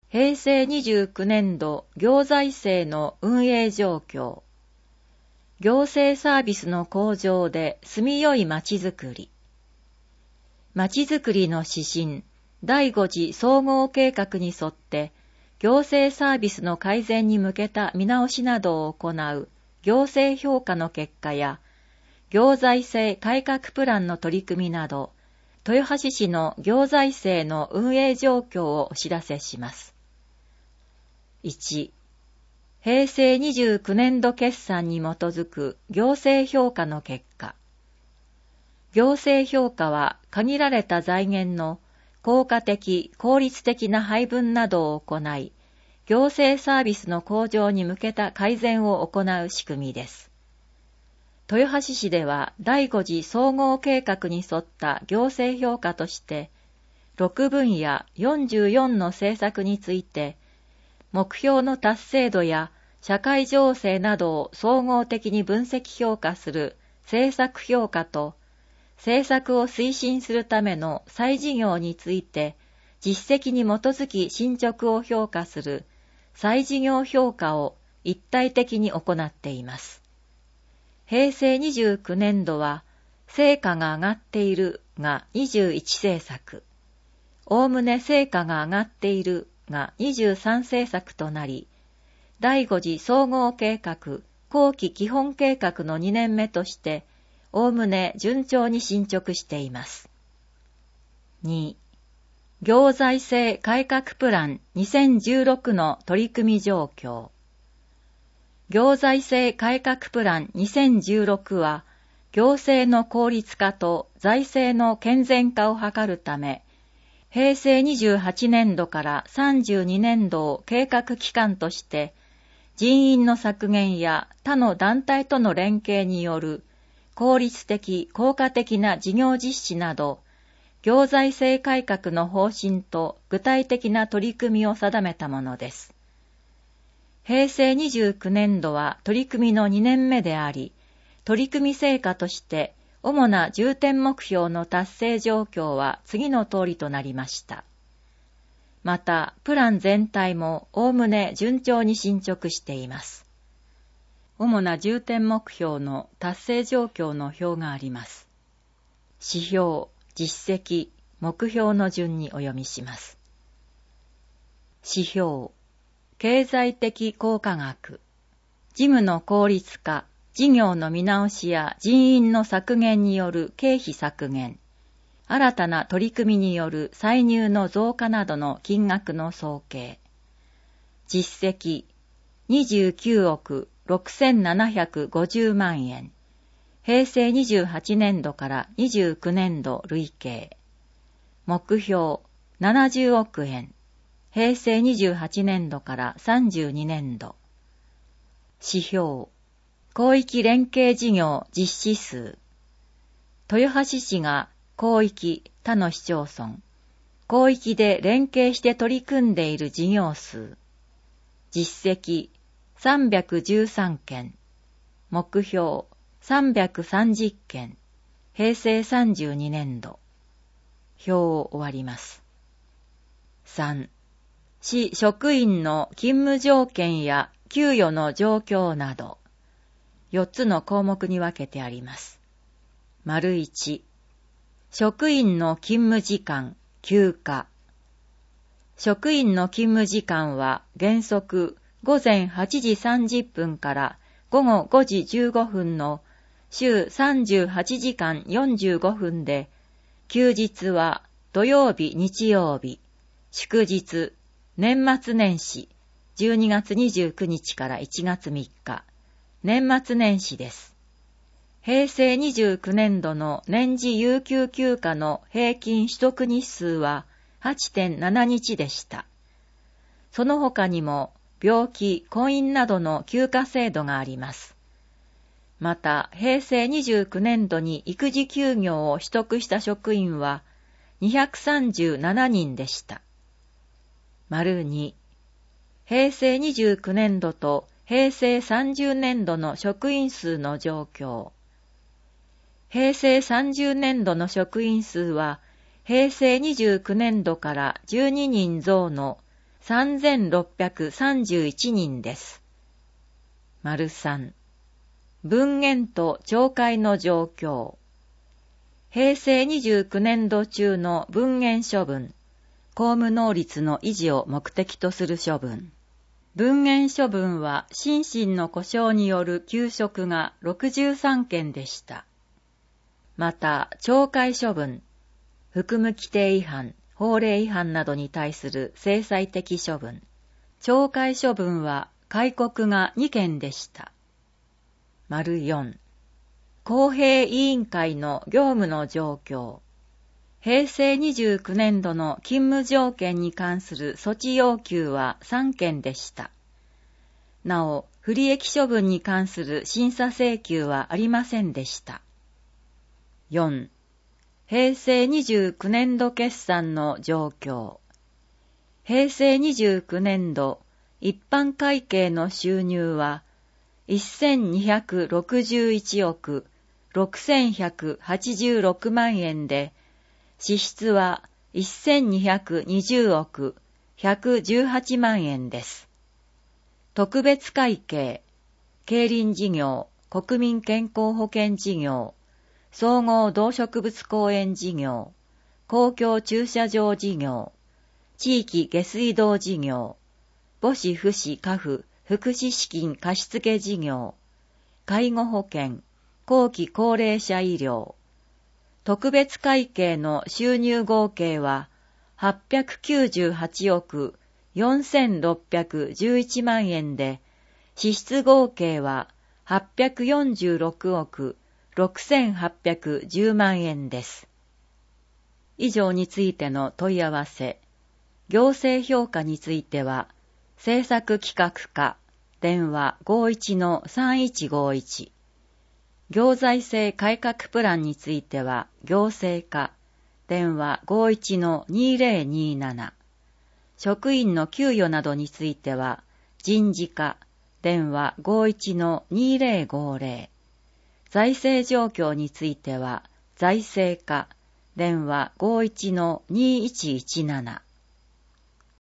平成29年度行財政の運営状況。行政サービスの向上で住みよいまちづくり。まちづくりの指針、第5次総合計画に沿って、行政サービスの改善に向けた見直しなどを行う行政評価の結果や、行財政改革プランの取り組みなど、豊橋市の行財政の運営状況をお知らせします。1、平成29年度決算に基づく行政評価の結果。行政評価は限られた財源の効果的・効率的な配分などを行い、行政サービスの向上に向けた改善を行う仕組みです。豊橋市では第5次総合計画に沿った行政評価として、6分野44の政策について、目標の達成度や社会情勢などを総合的に分析評価する政策評価と、政策を推進するための再事業について実績に基づき進捗を評価する再事業評価を一体的に行っています。平成29年度は成果が上がっているが21政策、おおむね成果が上がっているが23政策となり、第5次総合計画後期基本計画の2年目として、おおむね順調に進捗しています。2、行財政改革プラン2016の取り組み状況。行財政改革プラン2016は、行政の効率化と財政の健全化を図るため、平成28年度から32年度を計画期間として、人員の削減や他の団体との連携による効率的・効果的な事業実施など、行財政改革の方針と具体的な取り組みを定めたものです。平成29年度は取り組みの2年目であり、取り組み成果として主な重点目標の達成状況は次の通りとなりました。また、プラン全体もおおむね順調に進捗しています。主な重点目標の達成状況の表があります。指標、実績、目標の順にお読みします。指標、経済的効果額、事務の効率化、事業の見直しや人員の削減による経費削減、新たな取り組みによる歳入の増加などの金額の総計。実績、29億6750万円。平成28年度から29年度累計。目標、70億円。平成28年度から32年度。指標、広域連携事業実施数。豊橋市が広域他の市町村、広域で連携して取り組んでいる事業数。実績、313件。目標、330件。平成32年度。表を終わります。3、市職員の勤務条件や給与の状況など。4つの項目に分けてあります。丸1、職員の勤務時間、休暇。職員の勤務時間は原則午前8時30分から午後5時15分の週38時間45分で、休日は土曜日、日曜日、祝日、年末年始、12月29日から1月3日、年末年始です。平成29年度の年次有給休暇の平均取得日数は 8.7 日でした。その他にも病気、婚姻などの休暇制度があります。また、平成29年度に育児休業を取得した職員は237人でした。丸2、平成29年度と平成30年度の職員数の状況。平成30年度の職員数は、平成29年度から12人増の 3631人です。3、文言と懲戒の状況。平成29年度中の文言処分、公務能率の維持を目的とする処分。文言処分は心身の故障による休職が63件でした。また、懲戒処分、服務規定違反、法令違反などに対する制裁的処分。懲戒処分は戒告が2件でした。4、公平委員会の業務の状況。平成29年度の勤務条件に関する措置要求は3件でした。なお、不利益処分に関する審査請求はありませんでした。4、平成29年度決算の状況。平成29年度一般会計の収入は1261億6186万円で、支出は1220億118万円です。特別会計、競輪事業、国民健康保険事業、総合動植物公園事業、公共駐車場事業、地域下水道事業、母子父子家父福祉資金貸付事業、介護保険、後期高齢者医療、特別会計の収入合計は898億4611万円で、支出合計は846億6810万円です。以上についての問い合わせ、行政評価については、政策企画課、電話 51-3151。行財政改革プランについては、行政課、電話 51-2027。職員の給与などについては、人事課、電話 51-2050。財政状況については、財政課、電話 51-2117。